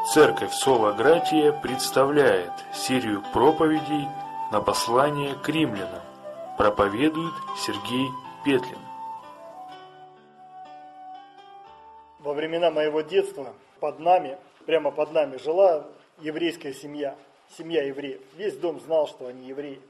Церковь Сола Гратия представляет серию проповедей на послание к римлянам. Проповедует Сергей Петлин. Во времена моего детства прямо под нами жила еврейская семья евреев. Весь дом знал, что они евреи.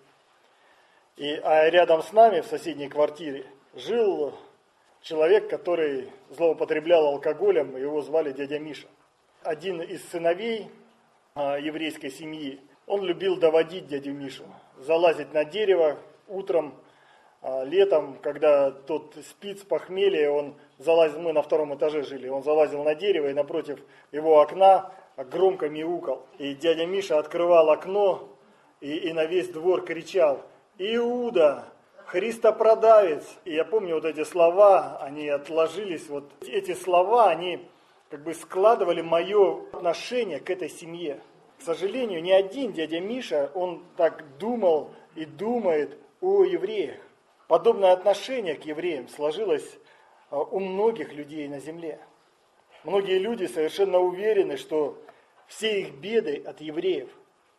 А рядом с нами, в соседней квартире, жил человек, который злоупотреблял алкоголем, его звали дядя Миша. Один из сыновей еврейской семьи, он любил доводить дядю Мишу, залазить на дерево утром, летом, когда тот спит с похмелья, он залазил, мы на втором этаже жили, он залазил на дерево и напротив его окна громко мяукал. И дядя Миша открывал окно и на весь двор кричал: «Иуда, Христопродавец!» И я помню вот эти слова, они отложились, вот эти слова, они как бы складывали мое отношение к этой семье. К сожалению, ни один дядя Миша, он так думал и думает о евреях. Подобное отношение к евреям сложилось у многих людей на земле. Многие люди совершенно уверены, что все их беды от евреев.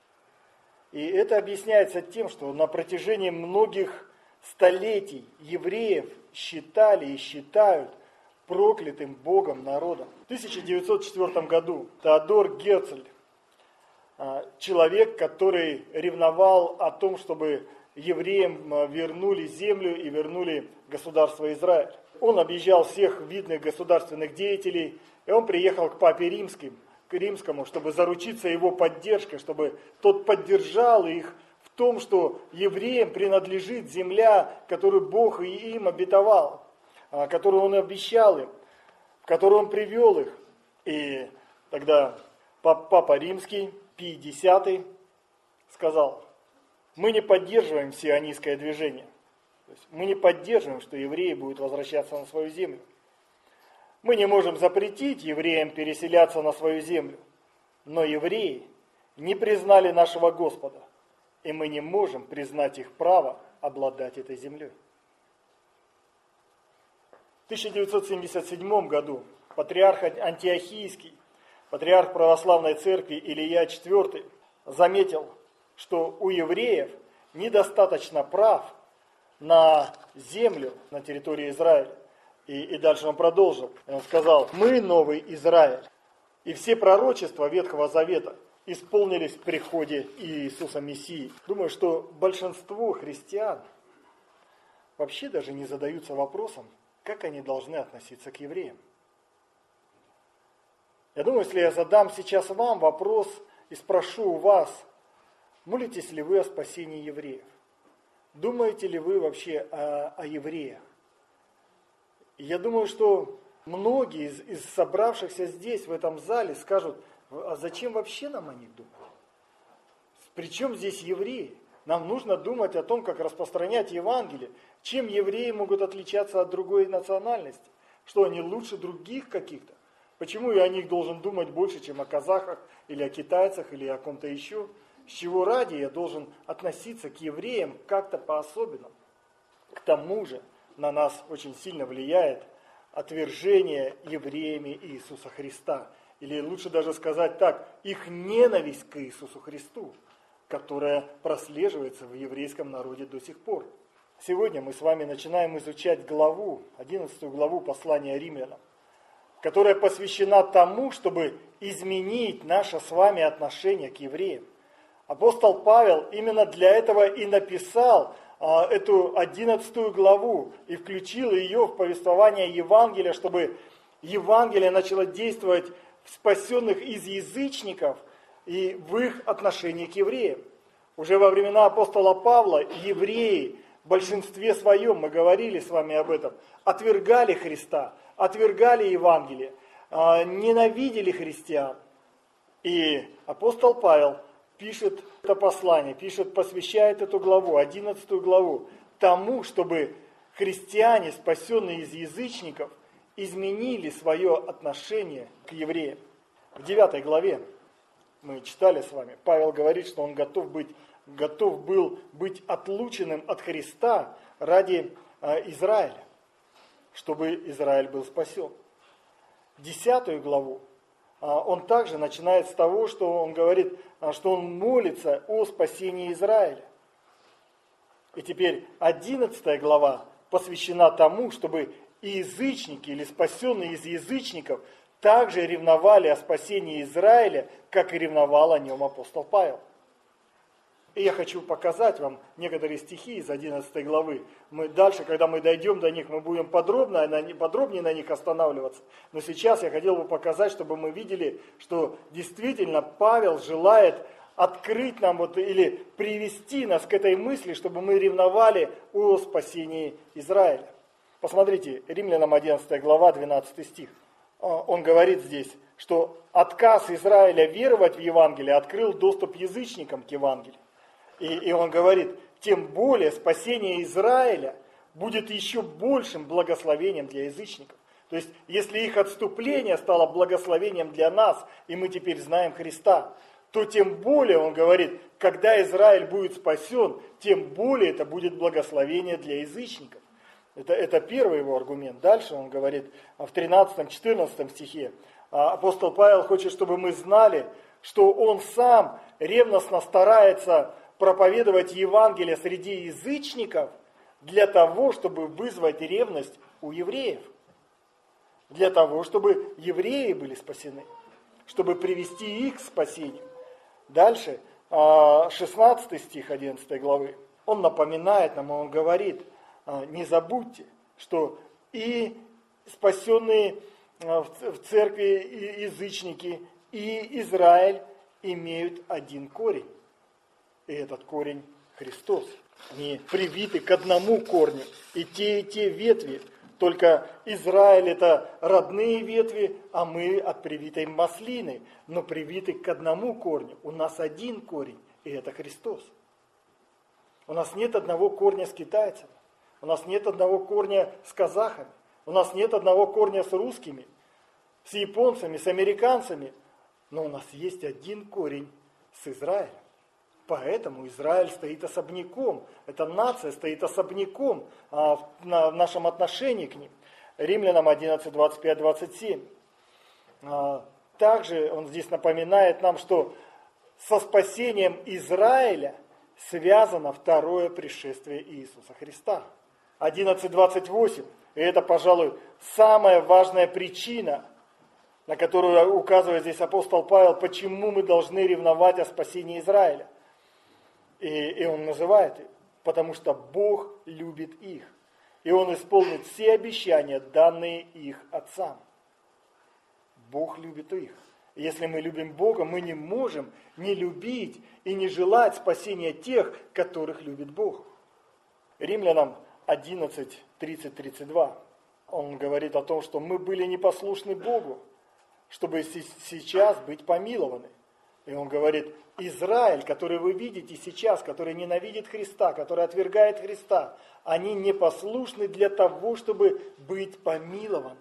И это объясняется тем, что на протяжении многих столетий евреев считали и считают проклятым Богом народом. В 1904 году Теодор Герцль, человек, который ревновал о том, чтобы евреям вернули землю и вернули государство Израиль. Он объезжал всех видных государственных деятелей, и он приехал к папе римскому, чтобы заручиться его поддержкой, чтобы тот поддержал их в том, что евреям принадлежит земля, которую Бог им обетовал, которую он обещал им, в которую он привел их. И тогда папа римский, Пий X, сказал: мы не поддерживаем сионистское движение. То есть мы не поддерживаем, что евреи будут возвращаться на свою землю. Мы не можем запретить евреям переселяться на свою землю. Но евреи не признали нашего Господа, и мы не можем признать их право обладать этой землей. В 1977 году патриарх Антиохийский, патриарх православной церкви Илия IV заметил, что у евреев недостаточно прав на землю на территории Израиля. И дальше он продолжил. Он сказал: мы новый Израиль. И все пророчества Ветхого Завета исполнились в приходе Иисуса Мессии. Думаю, что большинство христиан вообще даже не задаются вопросом, как они должны относиться к евреям. Я думаю, если я задам сейчас вам вопрос и спрошу у вас: молитесь ли вы о спасении евреев? Думаете ли вы вообще о евреях? Я думаю, что многие из собравшихся здесь, в этом зале, скажут: а зачем вообще нам о них думать? Причем здесь евреи? Нам нужно думать о том, как распространять Евангелие. Чем евреи могут отличаться от другой национальности? Что они лучше других каких-то? Почему я о них должен думать больше, чем о казахах, или о китайцах, или о ком-то еще? С чего ради я должен относиться к евреям как-то по-особенному? К тому же на нас очень сильно влияет отвержение евреями Иисуса Христа. Или лучше даже сказать так, их ненависть к Иисусу Христу, которая прослеживается в еврейском народе до сих пор. Сегодня мы с вами начинаем изучать 11 главу послания римлянам, которая посвящена тому, чтобы изменить наше с вами отношение к евреям. Апостол Павел именно для этого и написал эту 11 главу и включил ее в повествование Евангелия, чтобы Евангелие начало действовать в спасенных из язычников и в их отношении к евреям. Уже во времена апостола Павла евреи в большинстве своем, мы говорили с вами об этом, отвергали Христа, отвергали Евангелие, ненавидели христиан. И апостол Павел пишет это послание, посвящает эту главу, 11 главу, тому, чтобы христиане, спасенные из язычников, изменили свое отношение к евреям. В 9 главе мы читали с вами, Павел говорит, что он готов был быть отлученным от Христа ради Израиля, чтобы Израиль был спасен. 10 главу он также начинает с того, что он говорит, что он молится о спасении Израиля. И теперь 11 глава посвящена тому, чтобы и язычники, или спасенные из язычников, также ревновали о спасении Израиля, как и ревновал о нем апостол Павел. И я хочу показать вам некоторые стихи из 11 главы. Дальше, когда мы дойдем до них, мы будем подробнее на них останавливаться. Но сейчас я хотел бы показать, чтобы мы видели, что действительно Павел желает открыть нам или привести нас к этой мысли, чтобы мы ревновали о спасении Израиля. Посмотрите, Римлянам 11 глава, 12 стих. Он говорит здесь, что отказ Израиля веровать в Евангелие открыл доступ язычникам к Евангелию. И он говорит, тем более спасение Израиля будет еще большим благословением для язычников. То есть, если их отступление стало благословением для нас, и мы теперь знаем Христа, то тем более, он говорит, когда Израиль будет спасен, тем более это будет благословение для язычников. Это первый его аргумент. Дальше он говорит в 13-14 стихе, апостол Павел хочет, чтобы мы знали, что он сам ревностно старается проповедовать Евангелие среди язычников для того, чтобы вызвать ревность у евреев. Для того, чтобы евреи были спасены, чтобы привести их к спасению. Дальше, 16 стих 11 главы, он напоминает нам, он говорит, не забудьте, что и спасенные в церкви язычники, и Израиль имеют один корень. И этот корень Христос. Они привиты к одному корню. И те ветви. Только Израиль это родные ветви, а мы от привитой маслины. Но привиты к одному корню. У нас один корень, и это Христос. У нас нет одного корня с китайцами. У нас нет одного корня с казахами. У нас нет одного корня с русскими, с японцами, с американцами. Но у нас есть один корень с Израилем. Поэтому Израиль стоит особняком. Эта нация стоит особняком в нашем отношении к ним. Римлянам 11, 25, 27. Также он здесь напоминает нам, что со спасением Израиля связано второе пришествие Иисуса Христа. 11.28. И это, пожалуй, самая важная причина, на которую указывает здесь апостол Павел, почему мы должны ревновать о спасении Израиля. И он называет их, потому что Бог любит их. И Он исполнит все обещания, данные их отцам. Бог любит их. И если мы любим Бога, мы не можем не любить и не желать спасения тех, которых любит Бог. Римлянам 11, 30, 32. Он говорит о том, что мы были непослушны Богу, чтобы сейчас быть помилованы. И он говорит, Израиль, который вы видите сейчас, который ненавидит Христа, который отвергает Христа, они непослушны для того, чтобы быть помилованы.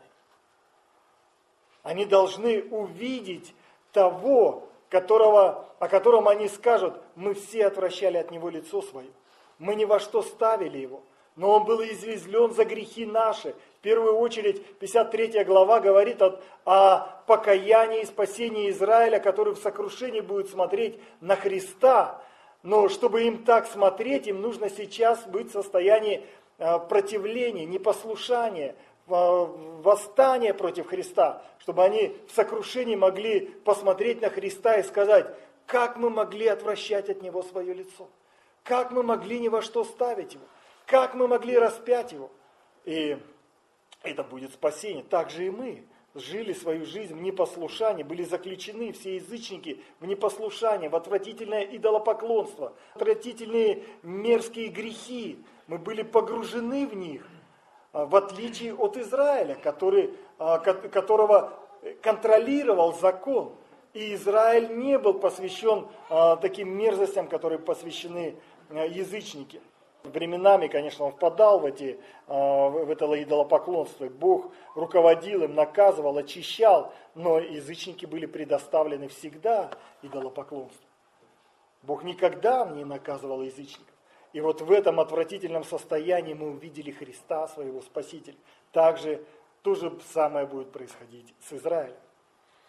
Они должны увидеть того, о котором они скажут, мы все отвращали от него лицо свое. Мы ни во что ставили его, но он был извезлен за грехи наши. В первую очередь, 53 глава говорит о покаянии и спасении Израиля, который в сокрушении будет смотреть на Христа. Но чтобы им так смотреть, им нужно сейчас быть в состоянии противления, непослушания, восстания против Христа. Чтобы они в сокрушении могли посмотреть на Христа и сказать, как мы могли отвращать от Него свое лицо. Как мы могли ни во что ставить Его. Как мы могли распять Его. И это будет спасение. Так же и мы жили свою жизнь в непослушании, были заключены все язычники в непослушание, в отвратительное идолопоклонство, отвратительные мерзкие грехи. Мы были погружены в них, в отличие от Израиля, которого контролировал закон. И Израиль не был посвящен таким мерзостям, которые посвящены язычники. Временами, конечно, он впадал в это идолопоклонство. Бог руководил им, наказывал, очищал, но язычники были предоставлены всегда идолопоклонству. Бог никогда не наказывал язычников. И вот в этом отвратительном состоянии мы увидели Христа, своего Спасителя. Также то же самое будет происходить с Израилем.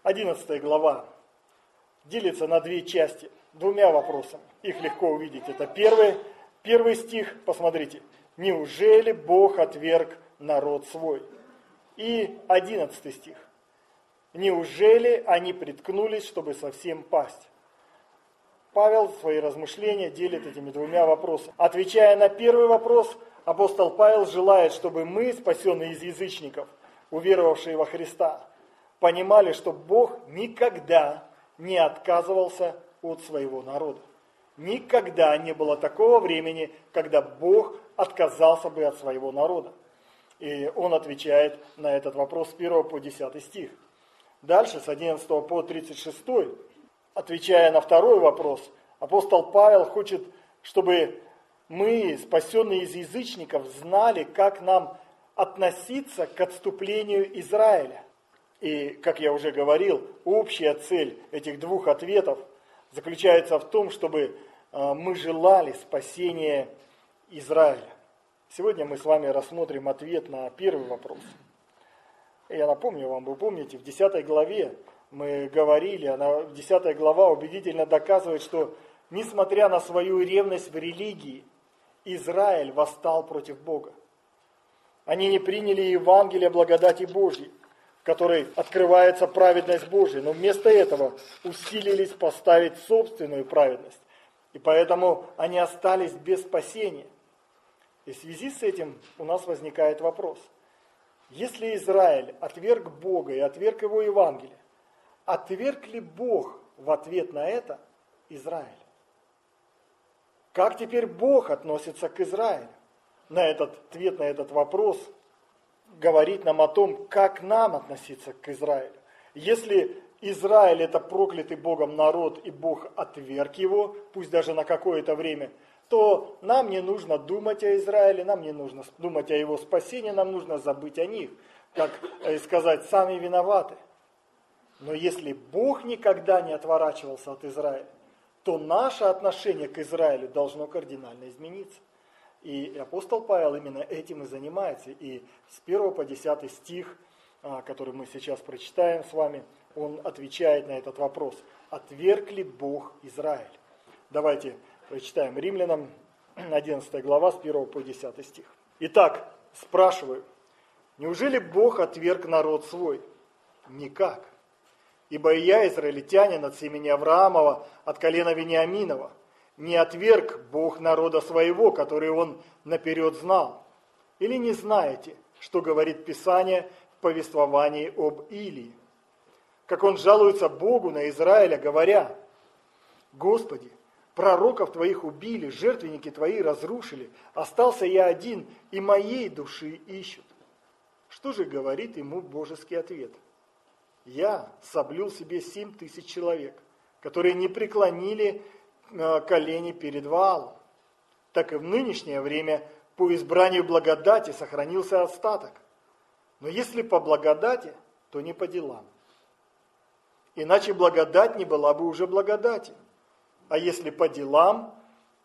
11 глава делится на две части, двумя вопросами. Их легко увидеть. Это первый стих, посмотрите. «Неужели Бог отверг народ свой?» И 11 стих. «Неужели они приткнулись, чтобы совсем пасть?» Павел свои размышления делит этими двумя вопросами. Отвечая на первый вопрос, апостол Павел желает, чтобы мы, спасенные из язычников, уверовавшие во Христа, понимали, что Бог никогда не отказывался от своего народа. Никогда не было такого времени, когда Бог отказался бы от своего народа. И он отвечает на этот вопрос с 1 по 10 стих. Дальше, с 11 по 36, отвечая на второй вопрос, апостол Павел хочет, чтобы мы, спасенные из язычников, знали, как нам относиться к отступлению Израиля. И, как я уже говорил, общая цель этих двух ответов заключается в том, чтобы мы желали спасения Израиля. Сегодня мы с вами рассмотрим ответ на первый вопрос. Я напомню вам, вы помните, в 10 главе мы говорили, 10 глава убедительно доказывает, что несмотря на свою ревность в религии, Израиль восстал против Бога. Они не приняли Евангелие благодати Божьей, в которой открывается праведность Божья, но вместо этого усилились поставить собственную праведность. И поэтому они остались без спасения. И в связи с этим у нас возникает вопрос. Если Израиль отверг Бога и отверг его Евангелие, отверг ли Бог в ответ на это Израиль? Как теперь Бог относится к Израилю? Ответ на этот вопрос говорит нам о том, как нам относиться к Израилю. Если Израиль это проклятый Богом народ, и Бог отверг его, пусть даже на какое-то время, то нам не нужно думать о Израиле, нам не нужно думать о его спасении, нам нужно забыть о них, как сказать, сами виноваты. Но если Бог никогда не отворачивался от Израиля, то наше отношение к Израилю должно кардинально измениться. И апостол Павел именно этим и занимается. И с 1 по 10 стих, который мы сейчас прочитаем с вами, он отвечает на этот вопрос. Отверг ли Бог Израиль? Давайте прочитаем Римлянам 11 глава с 1 по 10 стих. Итак, спрашиваю, неужели Бог отверг народ свой? Никак. Ибо и я, израильтянин от семени Авраамова, от колена Вениаминова, не отверг Бог народа своего, который он наперед знал. Или не знаете, что говорит Писание в повествовании об Илии? Как он жалуется Богу на Израиля, говоря: «Господи, пророков Твоих убили, жертвенники Твои разрушили, остался я один, и моей души ищут». Что же говорит ему божеский ответ? «Я соблюл себе 7000 человек, которые не преклонили колени перед Ваалом. Так и в нынешнее время по избранию благодати сохранился остаток. Но если по благодати, то не по делам. Иначе благодать не была бы уже благодатью. А если по делам,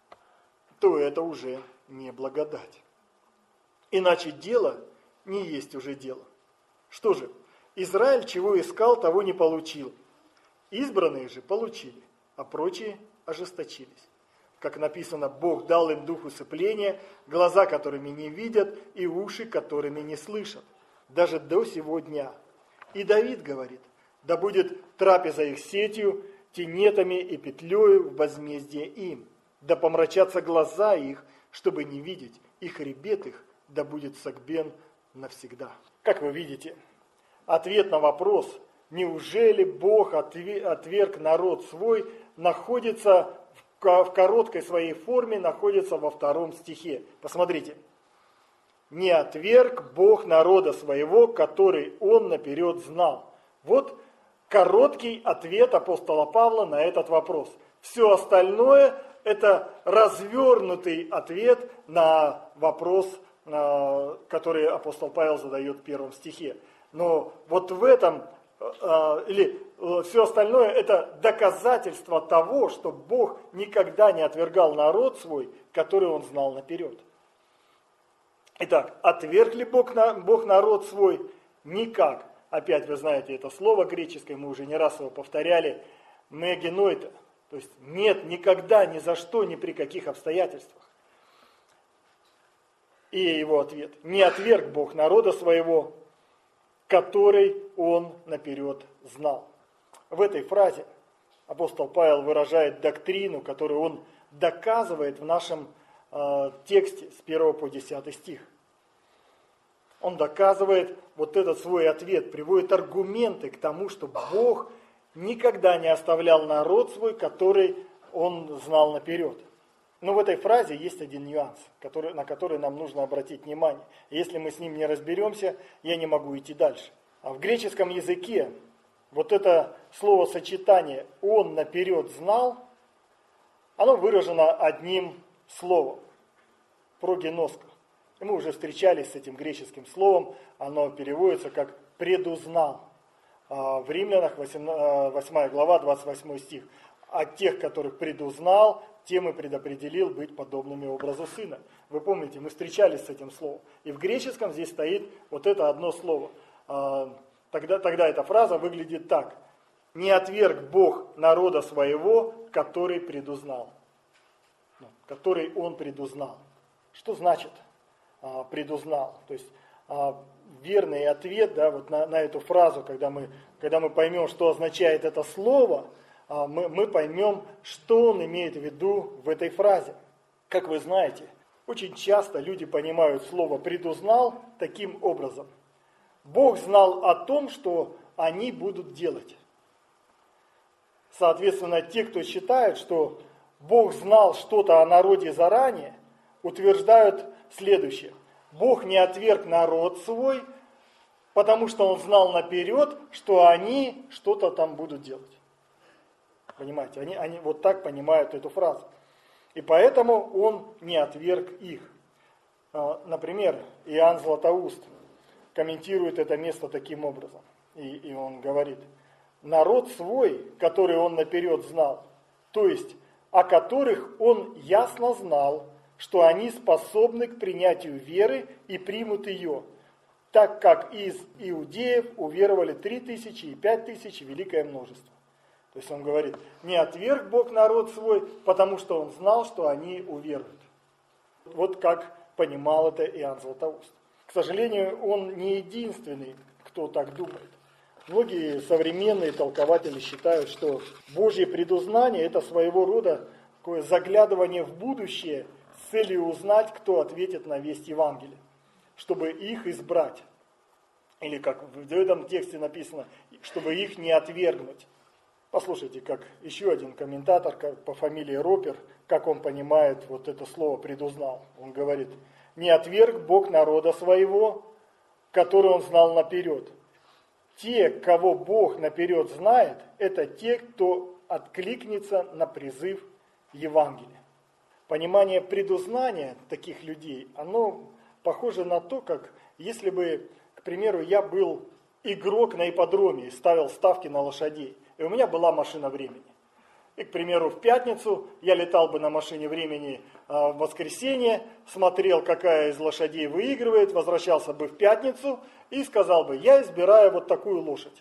то это уже не благодать. Иначе дело не есть уже дело. Что же, Израиль чего искал, того не получил. Избранные же получили, а прочие ожесточились. Как написано, Бог дал им дух усыпления, глаза, которыми не видят, и уши, которыми не слышат. Даже до сего дня. И Давид говорит: да будет трапеза их сетью, тенетами и петлею в возмездие им. Да помрачатся глаза их, чтобы не видеть, и хребет их да будет согбен навсегда. Как вы видите, ответ на вопрос, неужели Бог отверг народ свой, находится в короткой своей форме, находится во 2 стихе. Посмотрите. «Не отверг Бог народа своего, который он наперед знал». Вот короткий ответ апостола Павла на этот вопрос. Все остальное – это развернутый ответ на вопрос, который апостол Павел задает в 1 стихе. Но вот в этом, все остальное – это доказательство того, что Бог никогда не отвергал народ свой, который он знал наперед. Итак, отверг ли Бог народ свой? Никак. опять вы знаете это слово греческое, мы уже не раз его повторяли, мегенойта, то есть нет, никогда, ни за что, ни при каких обстоятельствах. И его ответ: не отверг Бог народа своего, который он наперед знал. В этой фразе апостол Павел выражает доктрину, которую он доказывает в нашем тексте с 1 по 10 стих. Он доказывает вот этот свой ответ, приводит аргументы к тому, что Бог никогда не оставлял народ свой, который он знал наперед. Но в этой фразе есть один нюанс, на который нам нужно обратить внимание. Если мы с ним не разберемся, я не могу идти дальше. А в греческом языке вот это словосочетание «он наперед знал», оно выражено одним словом – прогеноска. И мы уже встречались с этим греческим словом, оно переводится как «предузнал». В Римлянах 8 глава, 28 стих. «От тех, которых предузнал, тем и предопределил быть подобными образу Сына». Вы помните, мы встречались с этим словом. И в греческом здесь стоит вот это одно слово. Тогда эта фраза выглядит так: «Не отверг Бог народа своего, который предузнал». Который он предузнал. Что значит предузнал? То есть верный ответ, да, вот на эту фразу, когда мы поймем, что означает это слово, мы поймем, что он имеет в виду в этой фразе. Как вы знаете, очень часто люди понимают слово «предузнал» таким образом. Бог знал о том, что они будут делать. Соответственно, те, кто считает, что Бог знал что-то о народе заранее, утверждают следующее. Бог не отверг народ свой, потому что он знал наперед, что они что-то там будут делать. Понимаете, они вот так понимают эту фразу. И поэтому он не отверг их. Например, Иоанн Златоуст комментирует это место таким образом. И он говорит: народ свой, который он наперед знал, то есть о которых он ясно знал, что они способны к принятию веры и примут ее, так как из иудеев уверовали 3000 и 5000, великое множество. То есть он говорит, не отверг Бог народ свой, потому что он знал, что они уверуют. Вот как понимал это Иоанн Златоуст. К сожалению, он не единственный, кто так думает. Многие современные толкователи считают, что Божье предузнание – это своего рода такое заглядывание в будущее с целью узнать, кто ответит на весть Евангелия, чтобы их избрать. Или, как в этом тексте написано, чтобы их не отвергнуть. Послушайте, как еще один комментатор по фамилии Ропер, как он понимает вот это слово «предузнал». Он говорит, не отверг Бог народа своего, который он знал наперед. Те, кого Бог наперед знает, это те, кто откликнется на призыв Евангелия. Понимание предузнания таких людей, оно похоже на то, как если бы, к примеру, я был игрок на ипподроме и ставил ставки на лошадей, и у меня была машина времени. И, к примеру, в пятницу я летал бы на машине времени в воскресенье, смотрел, какая из лошадей выигрывает, возвращался бы в пятницу и сказал бы, я избираю вот такую лошадь.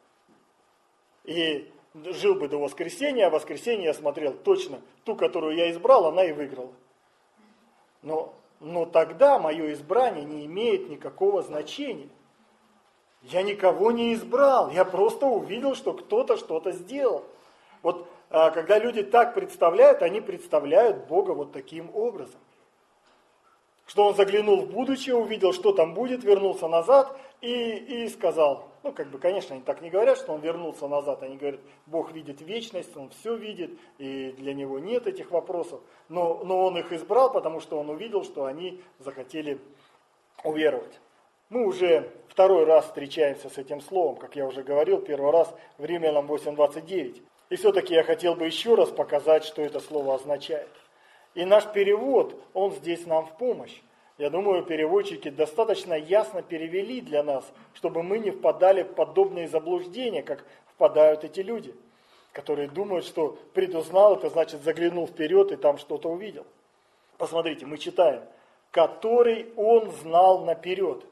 И жил бы до воскресенья, а в воскресенье я смотрел точно ту, которую я избрал, она и выиграла. Но тогда мое избрание не имеет никакого значения. Я никого не избрал, я просто увидел, что кто-то что-то сделал. Вот когда люди так представляют, они представляют Бога вот таким образом. Что он заглянул в будущее, увидел, что там будет, вернулся назад и сказал, конечно, они так не говорят, что он вернулся назад, они говорят, Бог видит вечность, он все видит, и для него нет этих вопросов, но он их избрал, потому что он увидел, что они захотели уверовать. Мы уже второй раз встречаемся с этим словом, как я уже говорил, первый раз в Римлянам 8:29. И все-таки я хотел бы еще раз показать, что это слово означает. И наш перевод, он здесь нам в помощь. Я думаю, переводчики достаточно ясно перевели для нас, чтобы мы не впадали в подобные заблуждения, как впадают эти люди, которые думают, что предузнал, это значит заглянул вперед и там что-то увидел. Посмотрите, мы читаем, который он знал наперед.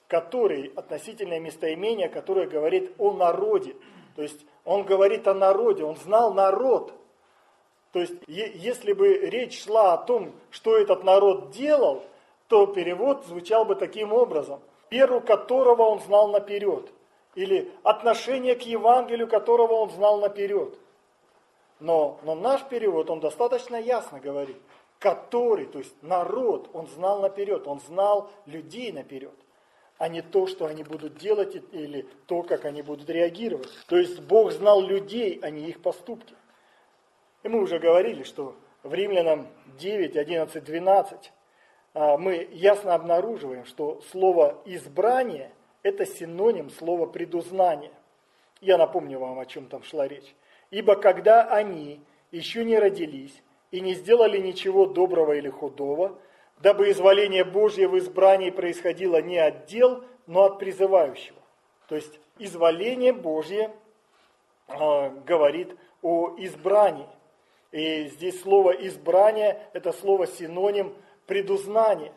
который, относительное местоимение, которое говорит о народе. То есть он говорит о народе, он знал народ. То есть если бы речь шла о том, что этот народ делал, то перевод звучал бы таким образом. Веру которого он знал наперед. Или отношение к Евангелию которого он знал наперед. Но наш перевод, он достаточно ясно говорит. Который, то есть народ, он знал наперед, он знал людей наперед. А не то, что они будут делать, или то, как они будут реагировать. То есть Бог знал людей, а не их поступки. И мы уже говорили, что в Римлянам 9, 11, 12 мы ясно обнаруживаем, что слово «избрание» – это синоним слова «предузнание». Я напомню вам, о чем там шла речь. «Ибо когда они еще не родились и не сделали ничего доброго или худого, дабы изволение Божье в избрании происходило не от дел, но от призывающего». То есть изволение Божье говорит о избрании. И здесь слово «избрание» – это слово синоним предузнания.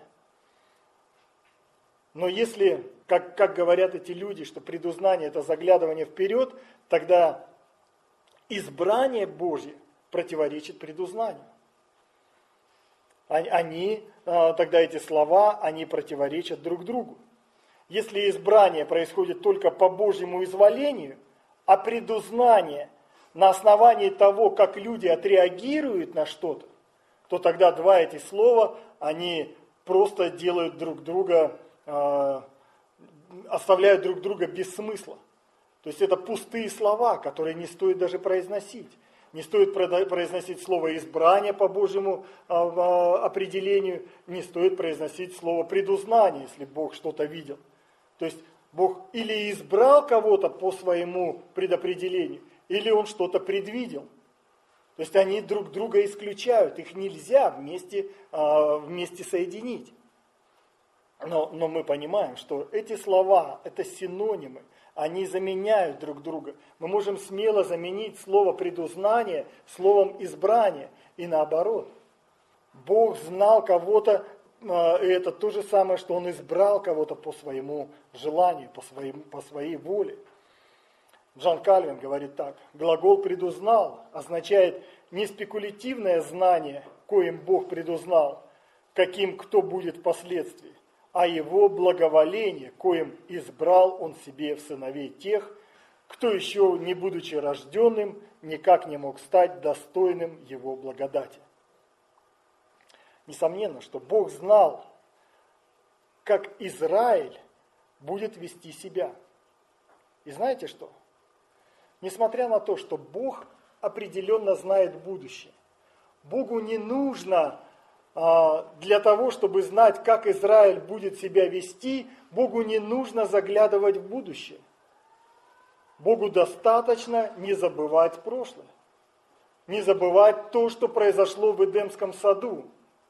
Но если, как говорят эти люди, что предузнание – это заглядывание вперед, тогда избрание Божье противоречит предузнанию. Тогда эти слова, они противоречат друг другу. Если избрание происходит только по Божьему изволению, а предузнание на основании того, как люди отреагируют на что-то, то тогда два эти слова, они просто делают друг друга, оставляют друг друга без смысла. То есть это пустые слова, которые не стоит даже произносить. Не стоит произносить слово «избрание» по Божьему определению, не стоит произносить слово «предузнание», если Бог что-то видел. То есть Бог или избрал кого-то по своему предопределению, или Он что-то предвидел. То есть они друг друга исключают, их нельзя вместе соединить. Но мы понимаем, что эти слова, это синонимы, они заменяют друг друга. Мы можем смело заменить слово «предузнание» словом «избрание» и наоборот. Бог знал кого-то, и это то же самое, что Он избрал кого-то по своему желанию, по своей воле. Джон Кальвин говорит так: глагол «предузнал» означает не спекулятивное знание, коим Бог предузнал, каким кто будет впоследствии, а Его благоволение, коим избрал Он себе в сыновей тех, кто еще, не будучи рожденным, никак не мог стать достойным Его благодати. Несомненно, что Бог знал, как Израиль будет вести себя. И знаете что? Несмотря на то, что Бог определенно знает будущее, Богу не нужно для того, чтобы знать, как Израиль будет себя вести, Богу не нужно заглядывать в будущее. Богу достаточно не забывать прошлое, не забывать то, что произошло в Эдемском саду.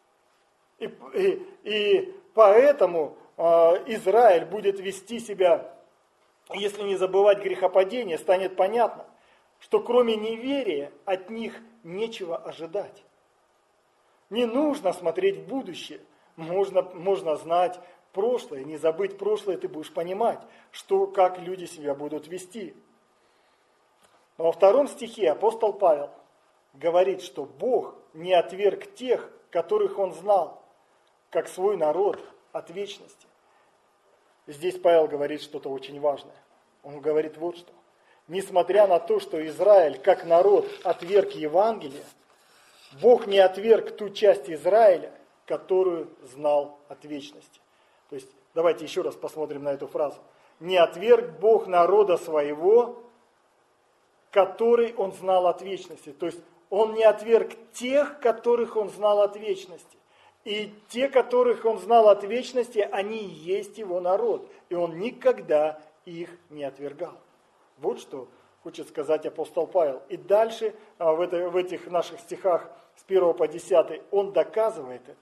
И поэтому Израиль будет вести себя, если не забывать грехопадение, станет понятно, что кроме неверия от них нечего ожидать. Не нужно смотреть в будущее, можно знать прошлое, не забыть прошлое, ты будешь понимать, как люди себя будут вести. Но во 2 стихе апостол Павел говорит, что Бог не отверг тех, которых Он знал, как свой народ от вечности. Здесь Павел говорит что-то очень важное. Он говорит вот что. Несмотря на то, что Израиль, как народ, отверг Евангелие, Бог не отверг ту часть Израиля, которую знал от вечности. То есть, давайте еще раз посмотрим на эту фразу. Не отверг Бог народа своего, который Он знал от вечности. То есть, Он не отверг тех, которых Он знал от вечности. И те, которых Он знал от вечности, они и есть Его народ. И Он никогда их не отвергал. Вот что хочет сказать апостол Павел. И дальше в этих наших стихах с 1 по 10 он доказывает это.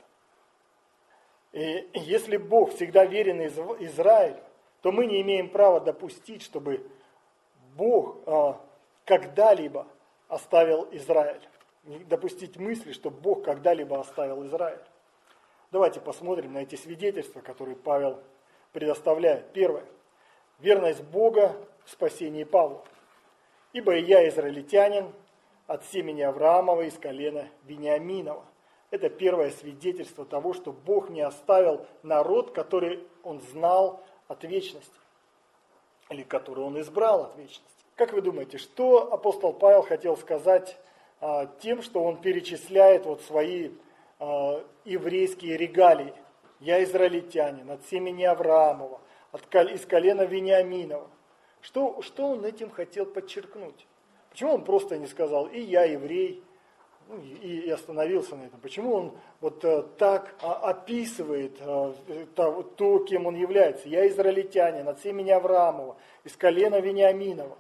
И если Бог всегда верен Израилю, то мы не имеем права допустить, чтобы Бог когда-либо оставил Израиль. Не допустить мысли, что Бог когда-либо оставил Израиль. Давайте посмотрим на эти свидетельства, которые Павел предоставляет. Первое. Верность Бога в спасении Павла. Ибо и я израильтянин от семени Авраамова из колена Вениаминова. Это первое свидетельство того, что Бог не оставил народ, который Он знал от вечности, или который Он избрал от вечности. Как вы думаете, что апостол Павел хотел сказать тем, что он перечисляет свои еврейские регалии? Я израильтянин от семени Авраамова, из колена Вениаминова. Что он этим хотел подчеркнуть? Почему он просто не сказал «и я еврей», и остановился на этом? Почему он так описывает то, кем он является? Я израильтянин от семени Авраамова, из колена Вениаминова.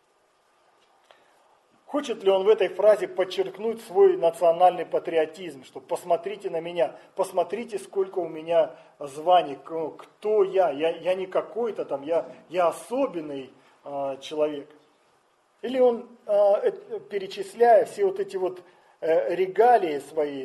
Хочет ли он в этой фразе подчеркнуть свой национальный патриотизм, что посмотрите на меня, посмотрите, сколько у меня званий, кто я не какой-то там, я особенный человек. Или он, перечисляя все эти регалии свои,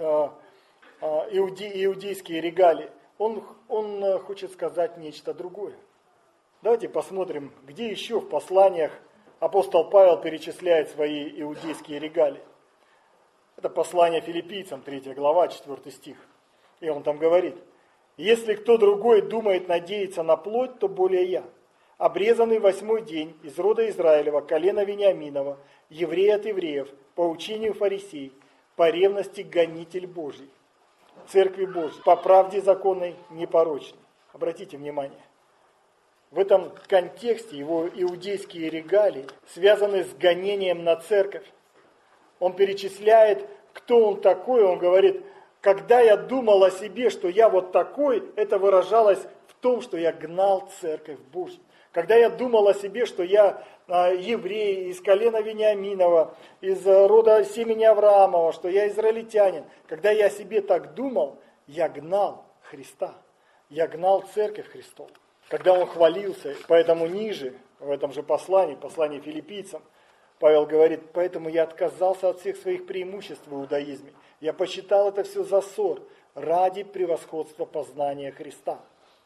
иудейские регалии, он хочет сказать нечто другое. Давайте посмотрим, где еще в посланиях апостол Павел перечисляет свои иудейские регалии. Это послание филиппийцам, 3 глава, 4 стих. И он там говорит: «Если кто другой думает надеяться на плоть, то более я, обрезанный 8-й день из рода Израилева, колена Вениаминова, еврей от евреев, по учению фарисей, по ревности гонитель Божий, церкви Божьей, по правде законной непорочной». Обратите внимание. В этом контексте его иудейские регалии связаны с гонением на церковь. Он перечисляет, кто он такой. Он говорит: когда я думал о себе, что я такой, это выражалось в том, что я гнал церковь Божью. Когда я думал о себе, что я еврей из колена Вениаминова, из рода семени Авраамова, что я израильтянин, когда я о себе так думал, я гнал Христа. Я гнал церковь Христову. Когда он хвалился, поэтому ниже, в этом же послании филиппийцам, Павел говорит: поэтому я отказался от всех своих преимуществ в иудаизме. Я посчитал это все за ссор ради превосходства познания Христа.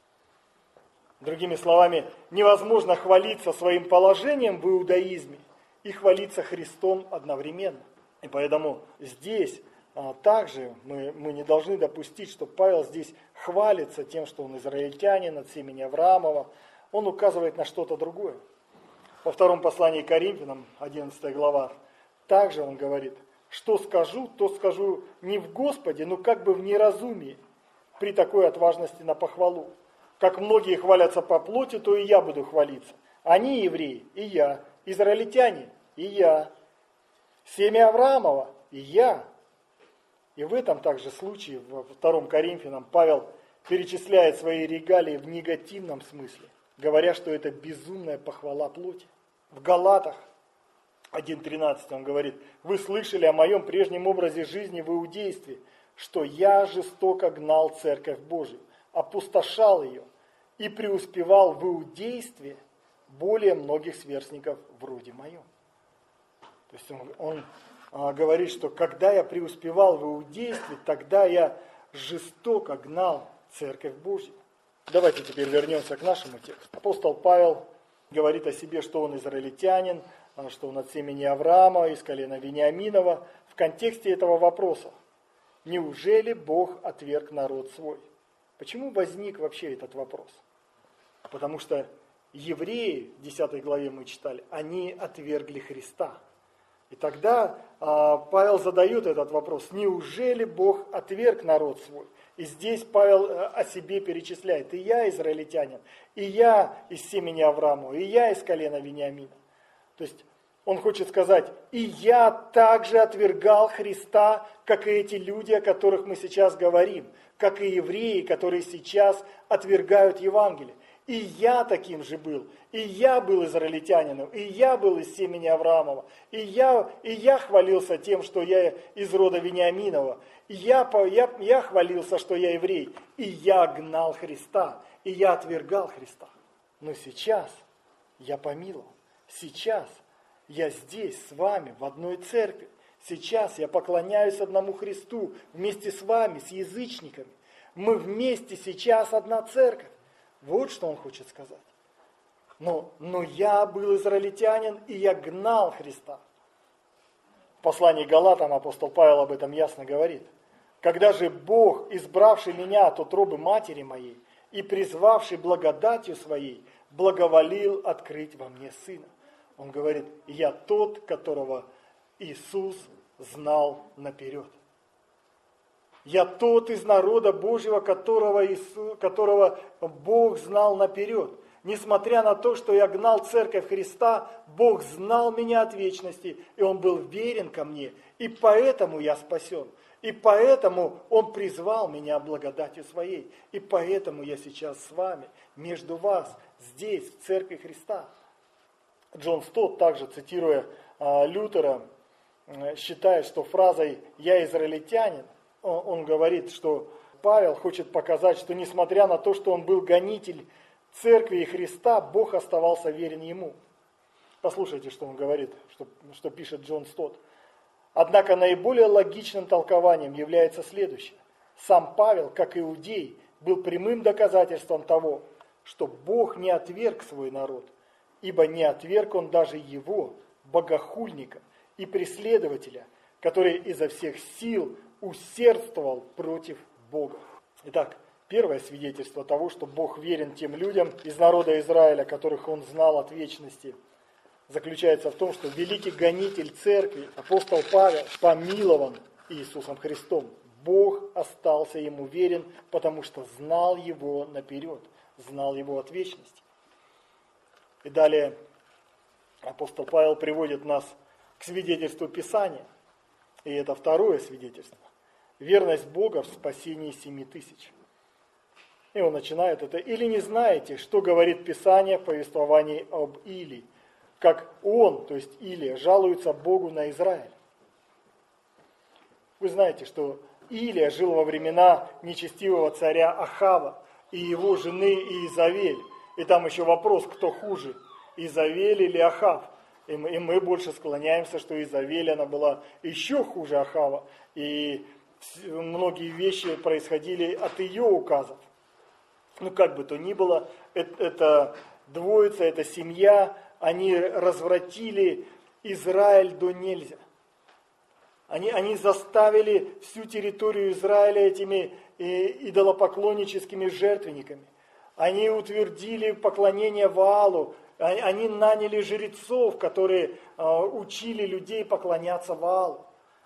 Другими словами, невозможно хвалиться своим положением в иудаизме и хвалиться Христом одновременно. И поэтому здесь также мы не должны допустить, что Павел здесь хвалится тем, что он израильтянин от семени Авраамова. Он указывает на что-то другое. Во втором послании к Коринфянам, 11 глава, также он говорит: что скажу, то скажу не в Господе, но как бы в неразумии, при такой отважности на похвалу. Как многие хвалятся по плоти, то и я буду хвалиться. Они евреи, и я, израильтяне, и я, семя Авраамова, и я. И в этом также случае, во 2 Коринфянам, Павел перечисляет свои регалии в негативном смысле, говоря, что это безумная похвала плоти. В Галатах 1.13 он говорит: вы слышали о моем прежнем образе жизни в иудействе, что я жестоко гнал церковь Божию, опустошал ее и преуспевал в иудействе более многих сверстников вроде моем. То есть он говорит, что когда я преуспевал в иудействе, тогда я жестоко гнал церковь Божью. Давайте теперь вернемся к нашему тексту. Апостол Павел говорит о себе, что он израильтянин, что он от семени Авраама, из колена Вениаминова. В контексте этого вопроса: неужели Бог отверг народ свой? Почему возник вообще этот вопрос? Потому что евреи, в 10 главе мы читали, они отвергли Христа. И тогда Павел задает этот вопрос: неужели Бог отверг народ свой? И здесь Павел о себе перечисляет: и я израильтянин, и я из семени Авраамова, и я из колена Вениамина. То есть он хочет сказать: и я также отвергал Христа, как и эти люди, о которых мы сейчас говорим, как и евреи, которые сейчас отвергают Евангелие. И я таким же был, и я был израильтянином, и я был из семени Авраамова, и я хвалился тем, что я из рода Вениаминова, и я хвалился, что я еврей, и я гнал Христа, и я отвергал Христа. Но сейчас я помиловал, сейчас я здесь с вами в одной церкви, сейчас я поклоняюсь одному Христу вместе с вами, с язычниками. Мы вместе сейчас одна церковь. Вот что он хочет сказать. Но я был израильтянин, и я гнал Христа. В послании к Галатам апостол Павел об этом ясно говорит. Когда же Бог, избравший меня от утробы матери моей и призвавший благодатью своей, благоволил открыть во мне Сына. Он говорит, я тот, которого Иисус знал наперед. Я тот из народа Божьего, которого Бог знал наперед. Несмотря на то, что я гнал церковь Христа, Бог знал меня от вечности, и Он был верен ко мне. И поэтому я спасен. И поэтому Он призвал меня благодатью Своей. И поэтому я сейчас с вами, между вас, здесь, в церкви Христа. Джон Стотт, также цитируя Лютера, считает, что фразой «я израильтянин», он говорит, что Павел хочет показать, что несмотря на то, что он был гонитель церкви и Христа, Бог оставался верен ему. Послушайте, что он говорит, что пишет Джон Стотт. Однако наиболее логичным толкованием является следующее. Сам Павел, как иудей, был прямым доказательством того, что Бог не отверг свой народ, ибо не отверг он даже его, богохульника и преследователя, который изо всех сил усердствовал против Бога. Итак, первое свидетельство того, что Бог верен тем людям из народа Израиля, которых Он знал от вечности, заключается в том, что великий гонитель церкви, апостол Павел, помилован Иисусом Христом. Бог остался ему верен, потому что знал его наперед, знал его от вечности. И далее апостол Павел приводит нас к свидетельству Писания. И это второе свидетельство. Верность Бога в спасении 7000. И он начинает это. «Или не знаете, что говорит Писание в повествовании об Илии, как он, то есть Илия, жалуется Богу на Израиль?» Вы знаете, что Илия жил во времена нечестивого царя Ахава и его жены Иезавель. И там еще вопрос, кто хуже, Иезавель или Ахав. И мы больше склоняемся, что Иезавель, она была еще хуже Ахава. И многие вещи происходили от ее указов. Ну, как бы то ни было, это двоица, эта семья, они развратили Израиль до нельзя. Они заставили всю территорию Израиля этими идолопоклонническими жертвенниками. Они утвердили поклонение Ваалу. Они наняли жрецов, которые учили людей поклоняться Ваалу.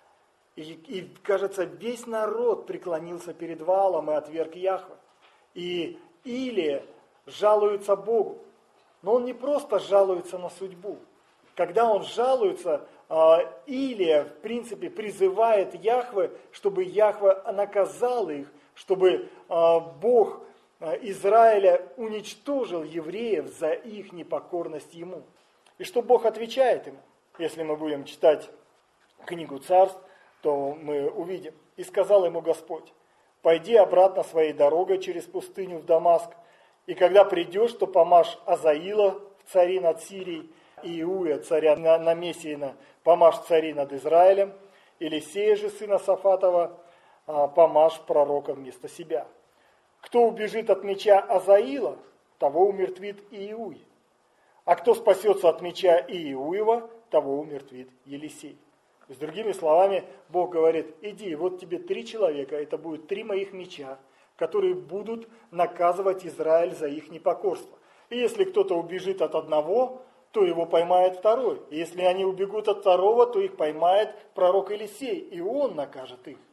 И, кажется, весь народ преклонился перед Ваалом и отверг Яхве. И Илия жалуется Богу. Но он не просто жалуется на судьбу. Когда он жалуется, Илия, в принципе, призывает Яхве, чтобы Яхве наказал их, чтобы Бог Израиля уничтожил евреев за их непокорность ему. И что Бог отвечает ему? Если мы будем читать книгу Царств, то мы увидим. «И сказал ему Господь: пойди обратно своей дорогой через пустыню в Дамаск, и когда придешь, то помажь Азаила в цари над Сирией, и Иуя, царя на Мессиина, помажь цари над Израилем, Елисея же, сына Сафатова, помажь пророка вместо себя. Кто убежит от меча Азаила, того умертвит Иуй, а кто спасется от меча Иуева, того умертвит Елисей». С другими словами, Бог говорит: иди, вот тебе 3 человека, это будет 3 моих меча, которые будут наказывать Израиль за их непокорство. И если кто-то убежит от одного, то его поймает второй. И если они убегут от второго, то их поймает пророк Елисей, и он накажет их.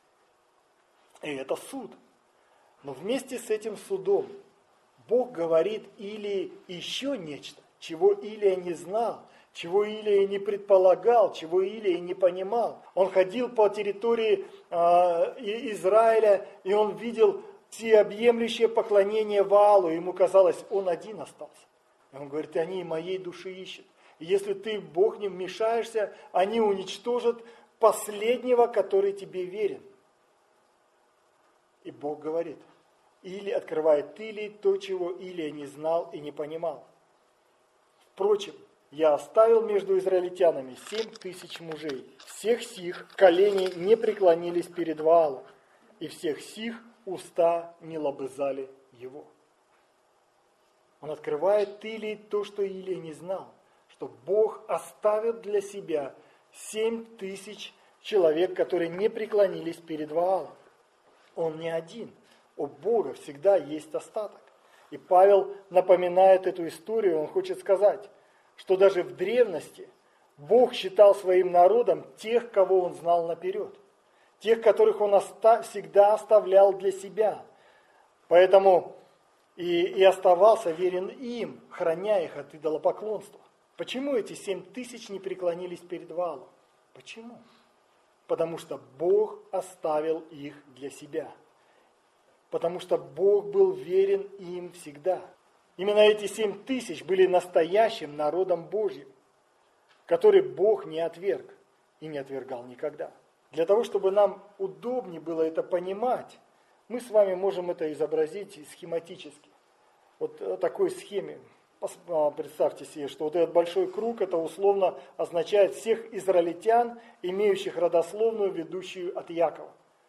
И это суд. Но вместе с этим судом Бог говорит Илии еще нечто, чего Илия не знал, чего Илия не предполагал, чего Илия не понимал. Он ходил по территории Израиля, и он видел всеобъемлющее поклонение Ваалу. Ему казалось, он один остался. И он говорит: они и моей души ищут. И если ты, Бог, не вмешаешься, они уничтожат последнего, который тебе верен. И Бог говорит, или открывает Илии то, чего Илия не знал и не понимал. Впрочем, я оставил между израильтянами 7000 мужей. Всех сих колени не преклонились перед Ваалом, и всех сих уста не лобызали его. Он открывает Илии то, что Илия не знал, что Бог оставил для себя 7000 человек, которые не преклонились перед Ваалом. Он не один. У Бога всегда есть остаток. И Павел напоминает эту историю, он хочет сказать, что даже в древности Бог считал своим народом тех, кого он знал наперед, тех, которых он всегда оставлял для себя. Поэтому и оставался верен им, храня их от идолопоклонства. Почему эти 7000 не преклонились перед Ваалом? Почему? Потому что Бог оставил их для себя. Потому что Бог был верен им всегда. Именно эти 7000 были настоящим народом Божьим, который Бог не отверг и не отвергал никогда. Для того, чтобы нам удобнее было это понимать, мы с вами можем это изобразить схематически. Вот в такой схеме. Представьте себе, что вот этот большой круг, это условно означает всех израильтян, имеющих родословную, ведущую от Якова.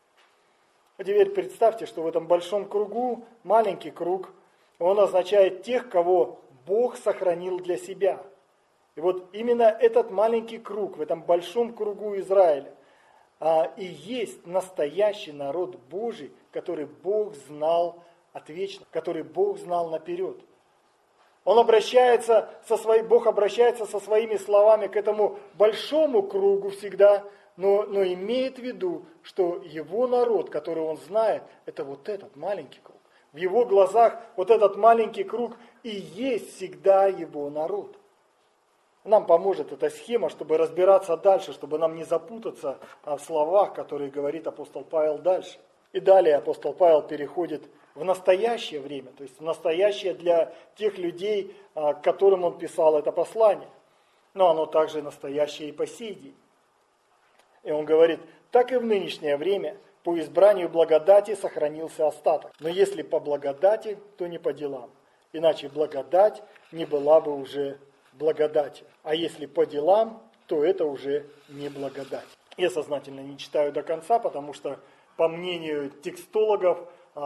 А теперь представьте, что в этом большом кругу, маленький круг, он означает тех, кого Бог сохранил для себя. И вот именно этот маленький круг, в этом большом кругу Израиля, и есть настоящий народ Божий, который Бог знал отвечно, который Бог знал наперед. Бог обращается со своими словами к этому большому кругу всегда, но имеет в виду, что его народ, который он знает, это вот этот маленький круг. В его глазах вот этот маленький круг и есть всегда его народ. Нам поможет эта схема, чтобы разбираться дальше, чтобы нам не запутаться в словах, которые говорит апостол Павел дальше. И далее апостол Павел переходит в настоящее время, то есть в настоящее для тех людей, к которым он писал это послание. Но оно также настоящее и по сей день. И он говорит, так и в нынешнее время по избранию благодати сохранился остаток. Но если по благодати, то не по делам. Иначе благодать не была бы уже благодатью. А если по делам, то это уже не благодать. Я сознательно не читаю до конца, потому что, по мнению текстологов,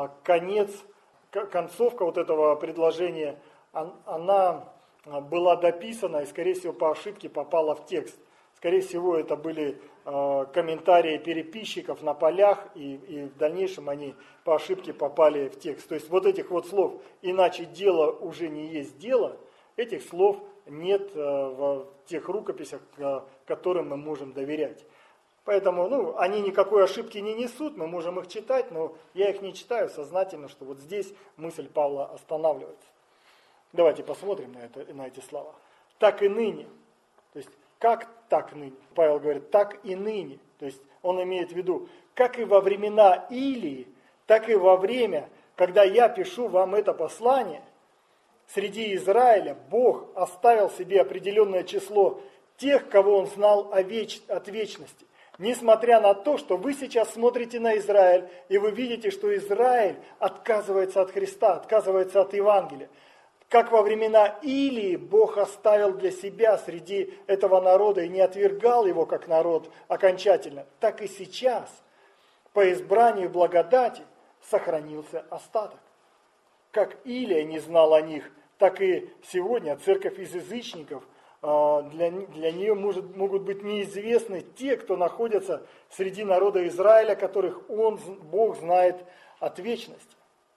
концовка вот этого предложения, она была дописана и, скорее всего, по ошибке попала в текст. Скорее всего, это были комментарии переписчиков на полях, и в дальнейшем они по ошибке попали в текст. То есть вот этих вот слов «иначе дело уже не есть дело», этих слов нет в тех рукописях, которым мы можем доверять. Поэтому они никакой ошибки не несут, мы можем их читать, но я их не читаю сознательно, что вот здесь мысль Павла останавливается. Давайте посмотрим на эти слова. «Так и ныне». То есть, как так ныне? Павел говорит, так и ныне. То есть, он имеет в виду, как и во времена Илии, так и во время, когда я пишу вам это послание, среди Израиля Бог оставил себе определенное число тех, кого Он знал от вечности. Несмотря на то, что вы сейчас смотрите на Израиль, и вы видите, что Израиль отказывается от Христа, отказывается от Евангелия. Как во времена Илии Бог оставил для себя среди этого народа и не отвергал его как народ окончательно, так и сейчас по избранию благодати сохранился остаток. Как Илия не знал о них, так и сегодня церковь из язычников, для нее могут быть неизвестны те, кто находятся среди народа Израиля, которых Бог знает от вечности.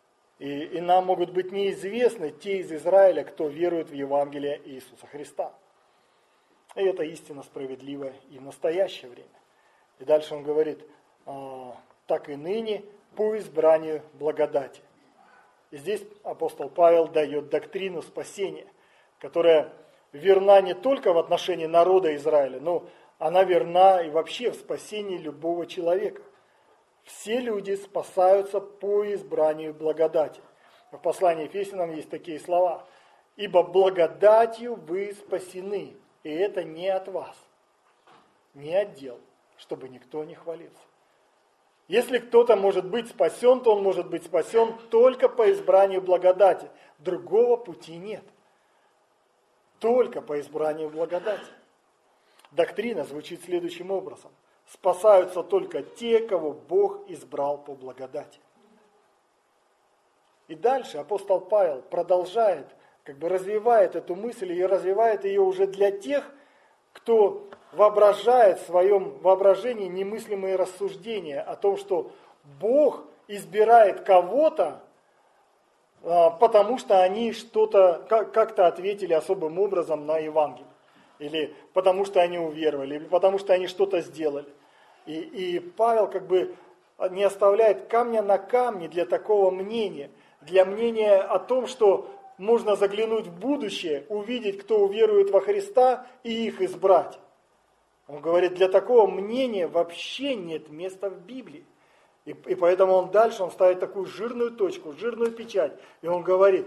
И нам могут быть неизвестны те из Израиля, кто верует в Евангелие Иисуса Христа. И это истинно справедливо и в настоящее время. И дальше он говорит, так и ныне по избранию благодати. И здесь апостол Павел дает доктрину спасения, которая верна не только в отношении народа Израиля, но она верна и вообще в спасении любого человека. Все люди спасаются по избранию благодати. В послании Ефесянам есть такие слова. «Ибо благодатью вы спасены, и это не от вас, не от дел, чтобы никто не хвалился». Если кто-то может быть спасен, то он может быть спасен только по избранию благодати. Другого пути нет. Только по избранию благодати. Доктрина звучит следующим образом. Спасаются только те, кого Бог избрал по благодати. И дальше апостол Павел продолжает как бы развивает эту мысль и развивает ее уже для тех, кто воображает в своем воображении немыслимые рассуждения о том, что Бог избирает кого-то, потому что они что-то как-то ответили особым образом на Евангелие. Или потому что они уверовали, или потому что они что-то сделали. И Павел как бы не оставляет камня на камне для такого мнения. Для мнения о том, что можно заглянуть в будущее, увидеть, кто уверует во Христа, и их избрать. Он говорит, для такого мнения вообще нет места в Библии. И поэтому он дальше ставит такую жирную точку, жирную печать. И он говорит,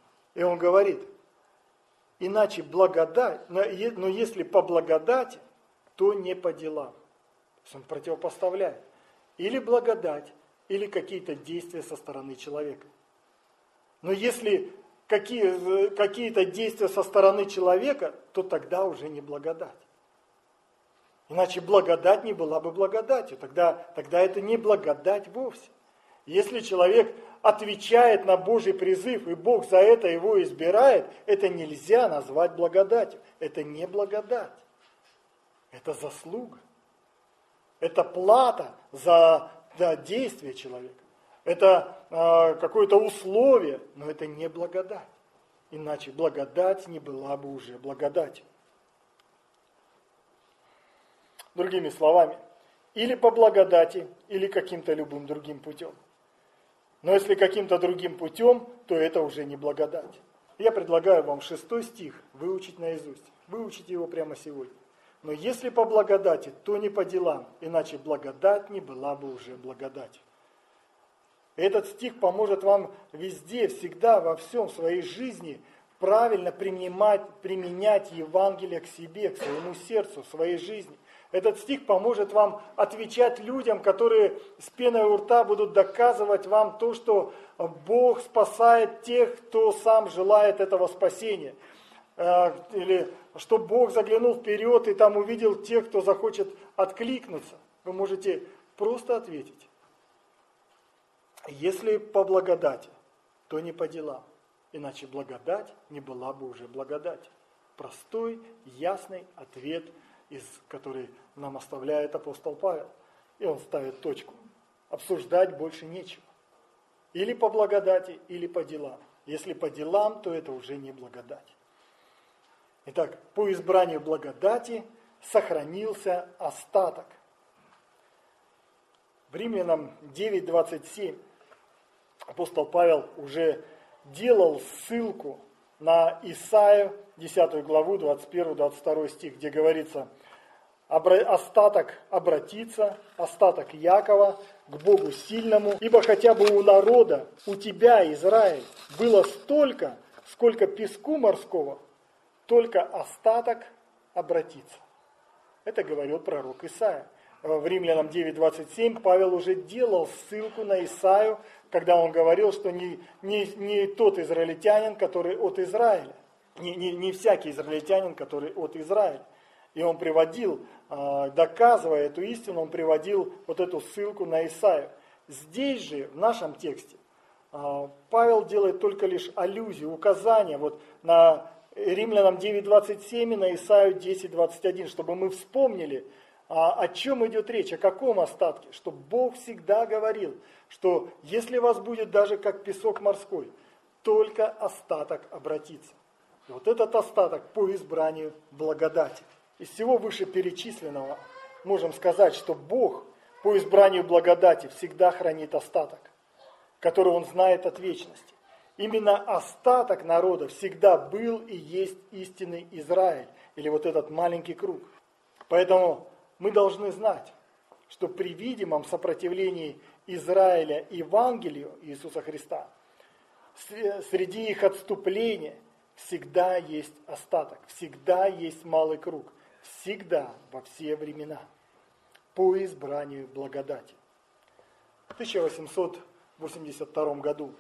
иначе благодать, но если по благодати, то не по делам. То есть он противопоставляет. Или благодать, или какие-то действия со стороны человека. Но если какие-то действия со стороны человека, то тогда уже не благодать. Иначе благодать не была бы благодатью. Тогда это не благодать вовсе. Если человек отвечает на Божий призыв, и Бог за это его избирает, это нельзя назвать благодатью. Это не благодать. Это заслуга. Это плата за действие человека. Это какое-то условие, но это не благодать. Иначе благодать не была бы уже благодатью. Другими словами, или по благодати, или каким-то любым другим путем. Но если каким-то другим путем, то это уже не благодать. Я предлагаю вам 6 стих выучить наизусть. Выучите его прямо сегодня. Но если по благодати, то не по делам, иначе благодать не была бы уже благодатью. Этот стих поможет вам везде, всегда, во всем в своей жизни правильно применять Евангелие к себе, к своему сердцу, в своей жизни. Этот стих поможет вам отвечать людям, которые с пеной у рта будут доказывать вам то, что Бог спасает тех, кто сам желает этого спасения. Или что Бог заглянул вперед и там увидел тех, кто захочет откликнуться. Вы можете просто ответить. Если по благодати, то не по делам. Иначе благодать не была бы уже благодать. Простой, ясный ответ, который нам оставляет апостол Павел. И он ставит точку. Обсуждать больше нечего. Или по благодати, или по делам. Если по делам, то это уже не благодать. Итак, по избранию благодати сохранился остаток. В Римлянам 9:27 апостол Павел уже делал ссылку на Исаию, 10 главу, 21-22 стих, где говорится: остаток обратится, остаток Якова к Богу сильному, ибо хотя бы у народа, у тебя, Израиль, было столько, сколько песку морского, только остаток обратится. Это говорил пророк Исаия. В Римлянам 9:27 Павел уже делал ссылку на Исаию, когда он говорил, что не тот израильтянин, который от Израиля, не всякий израильтянин, который от Израиля. И он приводил, доказывая эту истину, он приводил вот эту ссылку на Исаию. Здесь же, в нашем тексте, Павел делает только лишь аллюзию, указание вот на Римлянам 9:27 и на Исаию 10:21, чтобы мы вспомнили, о чем идет речь, о каком остатке, что Бог всегда говорил, что если вас будет даже как песок морской, только остаток обратится. И вот этот остаток по избранию благодати. Из всего вышеперечисленного можем сказать, что Бог по избранию благодати всегда хранит остаток, который Он знает от вечности. Именно остаток народа всегда был и есть истинный Израиль, или вот этот маленький круг. Поэтому мы должны знать, что при видимом сопротивлении Израиля Евангелию Иисуса Христа, среди их отступления всегда есть остаток, всегда есть малый круг, всегда, во все времена, по избранию благодати. В 1882 году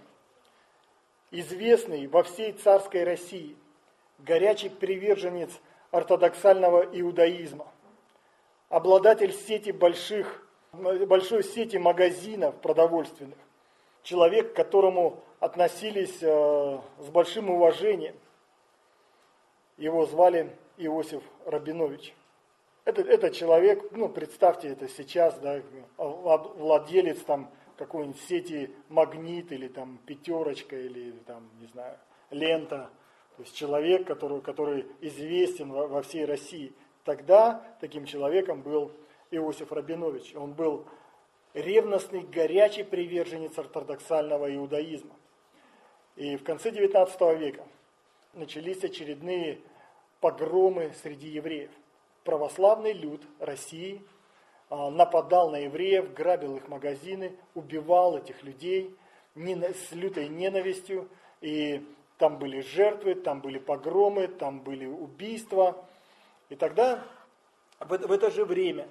известный во всей царской России горячий приверженец ортодоксального иудаизма, обладатель большой сети магазинов продовольственных, человек, которому относились с большим уважением. Его звали Иосиф Рабинович. Это человек, представьте это сейчас, да, владелец там какой-нибудь сети «Магнит» или там «Пятерочка» или там, не знаю, «Лента». То есть человек, который известен во всей России. Тогда таким человеком был Иосиф Рабинович. Он был ревностный, горячий приверженец ортодоксального иудаизма. И в конце XIX века начались очередные погромы среди евреев. Православный люд России нападал на евреев, грабил их магазины, убивал этих людей с лютой ненавистью. И там были жертвы, там были погромы, там были убийства. И тогда, в это же время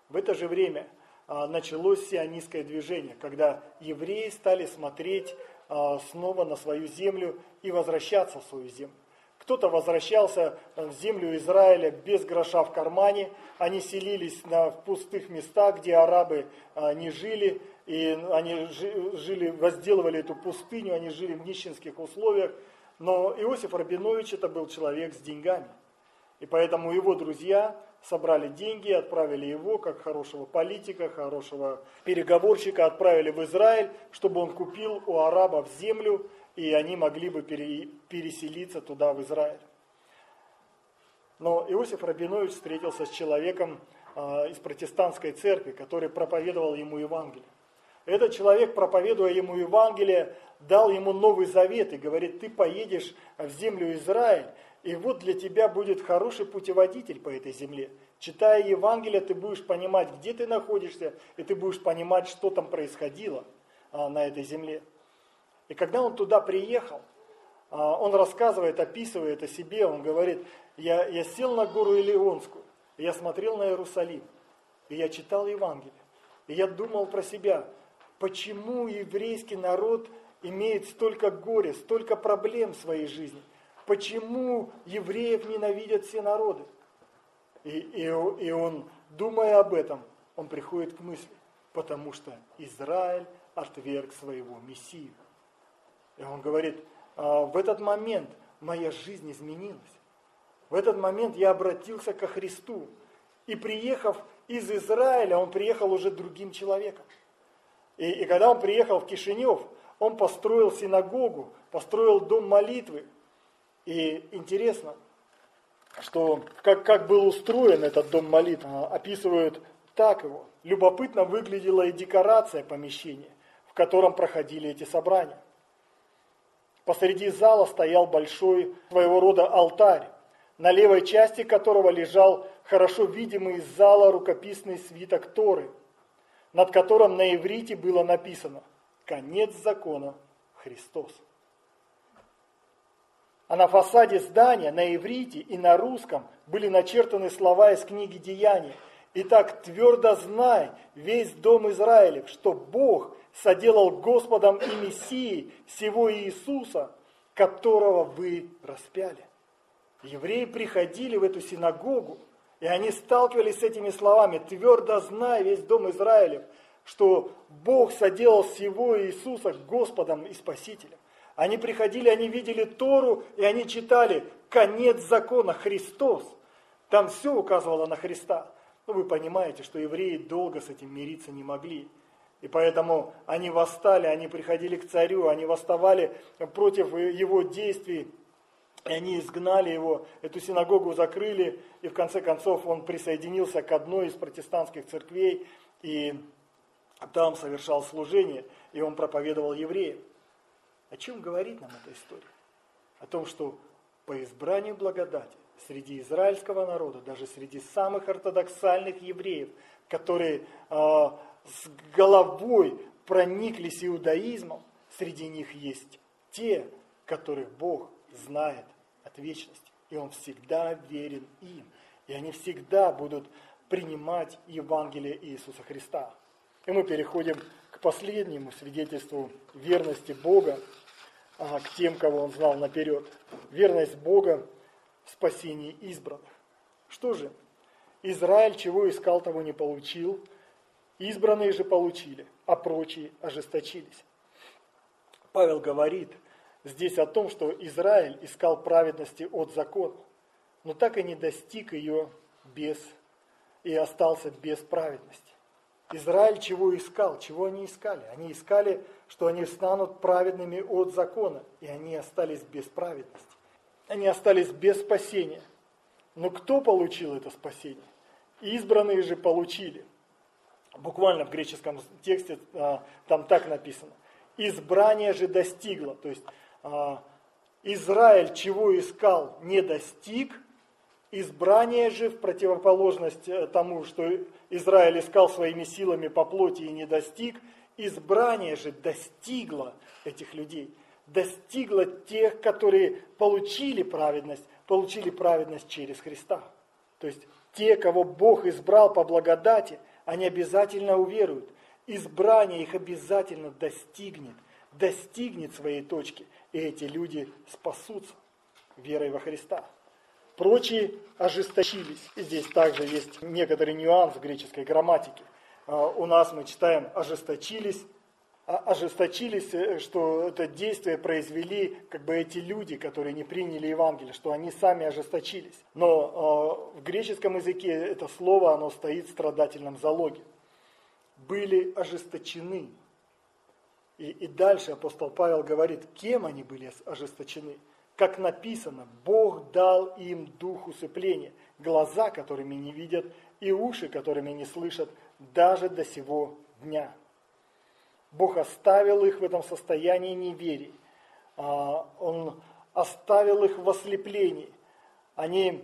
началось сионистское движение, когда евреи стали смотреть снова на свою землю и возвращаться в свою землю. Кто-то возвращался в землю Израиля без гроша в кармане, они селились в пустых местах, где арабы не жили, и они возделывали эту пустыню, они жили в нищенских условиях. Но Иосиф Рабинович это был человек с деньгами, и поэтому его друзья собрали деньги, отправили его, как хорошего политика, хорошего переговорщика, отправили в Израиль, чтобы он купил у арабов землю, и они могли бы переселиться туда, в Израиль. Но Иосиф Рабинович встретился с человеком из протестантской церкви, который проповедовал ему Евангелие. Этот человек, проповедуя ему Евангелие, дал ему Новый Завет и говорит: ты поедешь в землю Израиль, и вот для тебя будет хороший путеводитель по этой земле. Читая Евангелие, ты будешь понимать, где ты находишься, и ты будешь понимать, что там происходило на этой земле. И когда он туда приехал, он рассказывает, описывает о себе, он говорит: я сел на гору Илионскую, и я смотрел на Иерусалим, и я читал Евангелие, и я думал про себя, почему еврейский народ имеет столько горя, столько проблем в своей жизни, почему евреев ненавидят все народы. И он, думая об этом, он приходит к мысли, потому что Израиль отверг своего Мессию. И он говорит: в этот момент моя жизнь изменилась. В этот момент я обратился ко Христу. И приехав из Израиля, он приехал уже другим человеком. И когда он приехал в Кишинев, он построил синагогу, построил дом молитвы. И интересно, что как был устроен этот дом молитвы, описывают так его. Любопытно выглядела и декорация помещения, в котором проходили эти собрания. Посреди зала стоял большой своего рода алтарь, на левой части которого лежал хорошо видимый из зала рукописный свиток Торы, над которым на иврите было написано: «Конец закона Христос». А на фасаде здания на иврите и на русском были начертаны слова из книги Деяния: «Итак, твердо знай, весь дом Израилев, что Бог соделал Господом и Мессией сего Иисуса, которого вы распяли». Евреи приходили в эту синагогу, и они сталкивались с этими словами: «Твердо знай, весь дом Израилев, что Бог соделал сего Иисуса Господом и Спасителем». Они приходили, они видели Тору, и они читали: «Конец закона Христос». Там все указывало на Христа. Но вы понимаете, что евреи долго с этим мириться не могли. И поэтому они восстали, они приходили к царю, они восставали против его действий, и они изгнали его, эту синагогу закрыли, и в конце концов он присоединился к одной из протестантских церквей, и там совершал служение, и он проповедовал евреям. О чем говорит нам эта история? О том, что по избранию благодати среди израильского народа, даже среди самых ортодоксальных евреев, которые с головой прониклись иудаизмом, среди них есть те, которых Бог знает от вечности. И Он всегда верен им. И они всегда будут принимать Евангелие Иисуса Христа. И мы переходим к последнему свидетельству верности Бога к тем, кого Он знал наперед. Верность Бога в спасении избранных. Что же? Израиль чего искал, того не получил. Избранные же получили, а прочие ожесточились. Павел говорит здесь о том, что Израиль искал праведности от закона, но так и не достиг ее и остался без праведности. Израиль чего искал? Чего они искали? Они искали, что они станут праведными от закона, и они остались без праведности. Они остались без спасения. Но кто получил это спасение? Избранные же получили. Буквально в греческом тексте там так написано. Избрание же достигло. То есть Израиль чего искал, не достиг. Избрание же, в противоположность тому, что Израиль искал своими силами по плоти и не достиг, избрание же достигло этих людей. Достигло тех, которые получили праведность через Христа. То есть те, кого Бог избрал по благодати, они обязательно уверуют. Избрание их обязательно достигнет своей точки, и эти люди спасутся верой во Христа. Прочие ожесточились. И здесь также есть некоторый нюанс в греческой грамматике. У нас мы читаем ожесточились, что это действие произвели эти люди, которые не приняли Евангелие, что они сами ожесточились. Но в греческом языке это слово, оно стоит в страдательном залоге. Были ожесточены. И дальше апостол Павел говорит, кем они были ожесточены. Как написано, Бог дал им дух усыпления, глаза, которыми не видят, и уши, которыми не слышат, даже до сего дня. Бог оставил их в этом состоянии неверия. Он оставил их в ослеплении. Они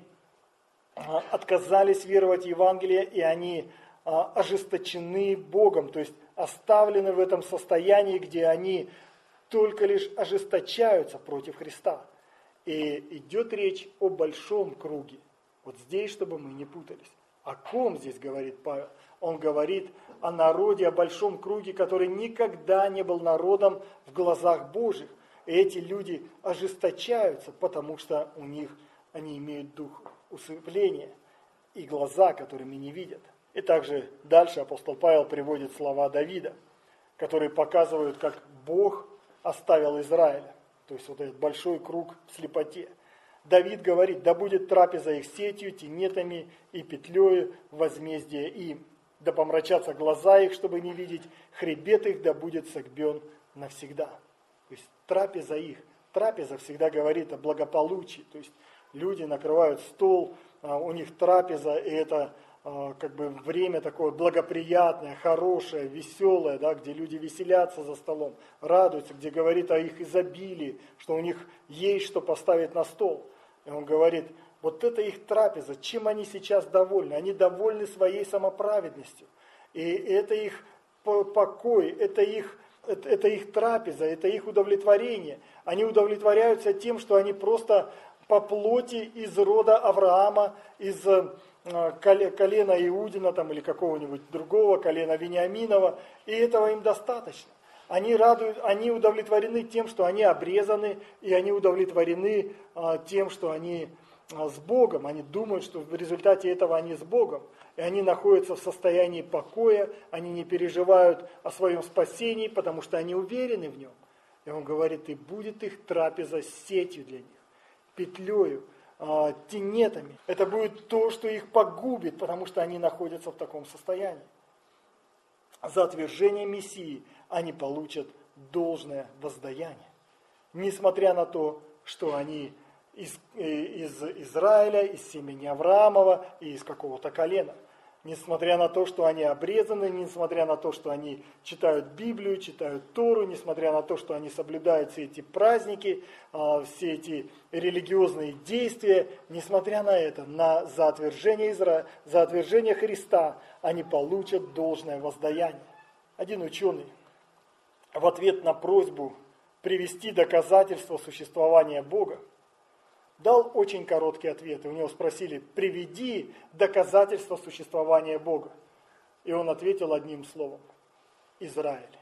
отказались веровать в Евангелие, и они ожесточены Богом, то есть оставлены в этом состоянии, где они только лишь ожесточаются против Христа. И идет речь о большом круге. Вот здесь, чтобы мы не путались. О ком здесь говорит Павел? Он говорит о народе, о большом круге, который никогда не был народом в глазах Божьих. И эти люди ожесточаются, потому что они имеют дух усыпления и глаза, которыми не видят. И также дальше апостол Павел приводит слова Давида, которые показывают, как Бог оставил Израиля. То есть вот этот большой круг в слепоте. Давид говорит, да будет трапеза их сетью, тенетами и петлею возмездие им. Да помрачатся глаза их, чтобы не видеть, хребет их да будет согбен навсегда. То есть трапеза их. Трапеза всегда говорит о благополучии. То есть люди накрывают стол, у них трапеза, и это время такое благоприятное, хорошее, веселое, да, где люди веселятся за столом, радуются, где говорит о их изобилии, что у них есть что поставить на стол. И он говорит, вот это их трапеза, чем они сейчас довольны? Они довольны своей самоправедностью. И это их покой, это их трапеза, это их удовлетворение. Они удовлетворяются тем, что они просто по плоти из рода Авраама, из колена Иудина или какого-нибудь другого, колена Вениаминова, и этого им достаточно. Они удовлетворены тем, что они обрезаны, и они удовлетворены тем, что они с Богом. Они думают, что в результате этого они с Богом. И они находятся в состоянии покоя, они не переживают о своем спасении, потому что они уверены в нем. И он говорит, и будет их трапеза сетью для них, петлею, тенетами. Это будет то, что их погубит, потому что они находятся в таком состоянии. За отвержение Мессии они получат должное воздаяние. Несмотря на то, что они из Израиля, из семени Авраамова и из какого-то колена. Несмотря на то, что они обрезаны, несмотря на то, что они читают Библию, читают Тору, несмотря на то, что они соблюдают все эти праздники, все эти религиозные действия, несмотря на это, за отвержение Христа они получат должное воздаяние. Один ученый в ответ на просьбу привести доказательства существования Бога дал очень короткий ответ. И у него спросили, приведи доказательства существования Бога. И он ответил одним словом. Израиль.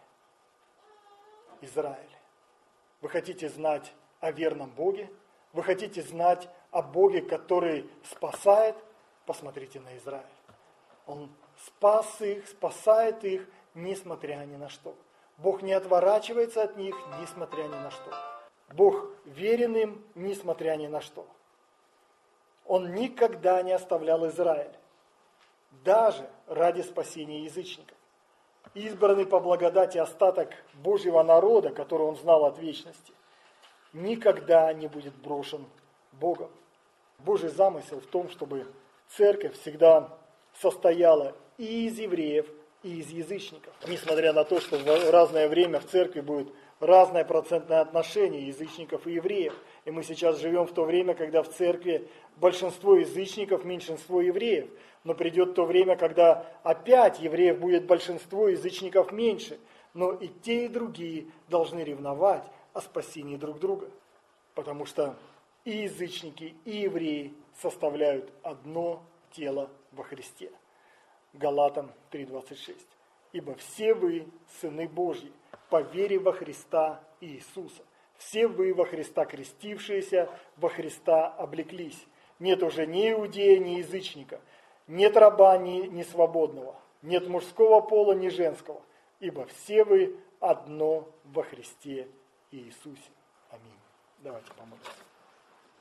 Израиль. Вы хотите знать о верном Боге? Вы хотите знать о Боге, который спасает? Посмотрите на Израиль. Он спас их, спасает их, несмотря ни на что. Бог не отворачивается от них, несмотря ни на что. Бог верен им, несмотря ни на что. Он никогда не оставлял Израиль, даже ради спасения язычников. Избранный по благодати остаток Божьего народа, который он знал от вечности, никогда не будет брошен Богом. Божий замысел в том, чтобы церковь всегда состояла и из евреев, и из язычников. Несмотря на то, что в разное время в церкви будет разное процентное отношение язычников и евреев. И мы сейчас живем в то время, когда в церкви большинство язычников, меньшинство евреев. Но придет то время, когда опять евреев будет большинство, язычников меньше. Но и те, и другие должны ревновать о спасении друг друга. Потому что и язычники, и евреи составляют одно тело во Христе. Галатам 3:26. Ибо все вы сыны Божьи, по вере во Христа Иисуса. Все вы во Христа крестившиеся, во Христа облеклись. Нет уже ни иудея, ни язычника, нет раба, ни свободного, нет мужского пола, ни женского, ибо все вы одно во Христе Иисусе. Аминь. Давайте помолимся.